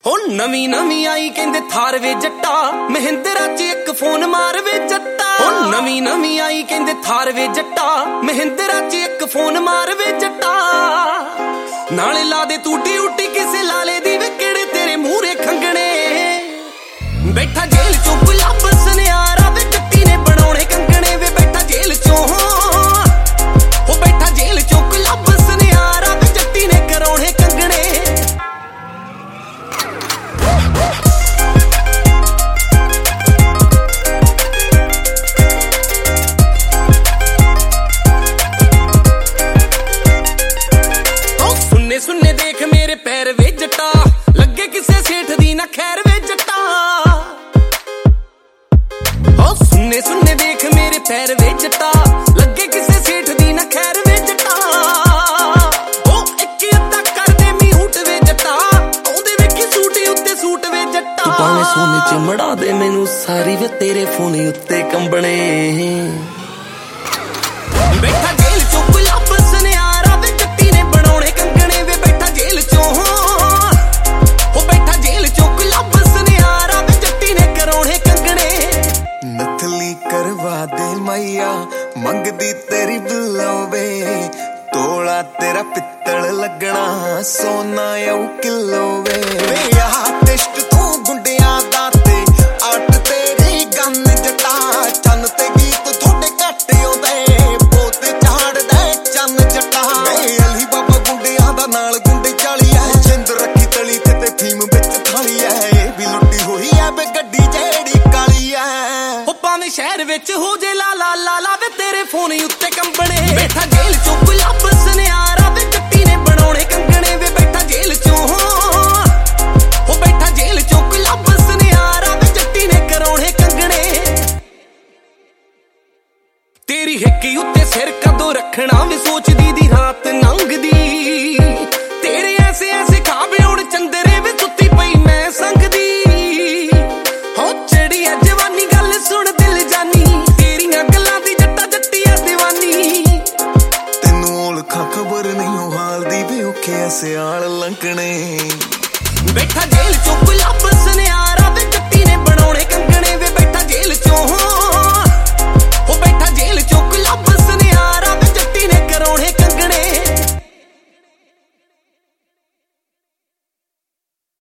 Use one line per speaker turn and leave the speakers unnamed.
हो नवी नवी आई कहंदे थार वे जट्टा महिंद्रा च एक फोन मार वे जट्टा। हो नवी नवी आई कहंदे थार वे जट्टा महिंद्रा च एक फोन मार वे जट्टा। नाले ला दे तू ड्यूटी किसे लाले दी वे केड़े तेरे मूहरे खंगणे। बैठा जेल चों गुलाब सनियारा वे जट्टी ने बनाउणे कंगणे वे बैठा जेल चों। हो बैठा जेल चों गुलाब सनियारा वे जट्टी ने कराउणे कंगणे। सुन्ने देख मेरे पैर वे जट्टा लगे किसे सेठ दी ना खैर वे जट्टा। ओ सुन्ने सुन्ने देख मेरे पैर वे जट्टा लगे किसे सेठ दी ना खैर वे जट्टा। ओ एक अद्धा कर दे म्यूट वे जट्टा ओदे वेखी सूट उत्ते सूट वे जट्टा। तू भावें सोने च मड़ा दे मैनू सारी वे तेरे फोन उत्ते कंबणे। बैठा जेल चों गुलाब सनियारा वे जट्टी ने बनाउणे कंगणे वे बैठा जेल चों। हो बैठा जेल चों गुलाब सनियारा वे जट्टी ने कराउणे कंगणे।
नथली करवा दे मैया मंगदी तेरी बिलोवे तोड़ा तेरा पित्तल लगना सोना यू किलो वे। टेस्ट तू गुंडिया दा ते आट तेरी गन जटा चन ते गीत थोड़े घट आउंदे पोत झाड़ दे चन जटा। अली बाबा गुंडिया दा नाल गुंडे चाली है जिंद रखी तली ते फीम विच थाली है ये भी लुट्टी होई है बे गड्डी जेड़ी काली है।
हो भावें शहर विच हो जे ला ला ला ला वे तेरे फोन उत्ते कंबणे। बैठा जेल चों गुलाब सनियारा वे जट्टी ने बनाउणे कंगणे वे बैठा जेल चों। हो बैठा जेल चों गुलाब सनियारा वे जट्टी ने कराउणे कंगणे। तेरी हिक्की उत्ते सिर कदों रखना वे सोचदी दी रात लंघदी। तेरे ऐसे ऐसे खाबे हुण चंदरे वे सुत्ती पई मैं संगदी। हो चढ़ी है जवानी गल सुन दिल जानी तेरियां गल्लां दी जट्टा जट्टिया दीवानी।
तेनू ओलखा खबर नहीं हो हाल दी वे औखे सियाल लंघणे।
बैठा जेल चों गुलाब सनियारा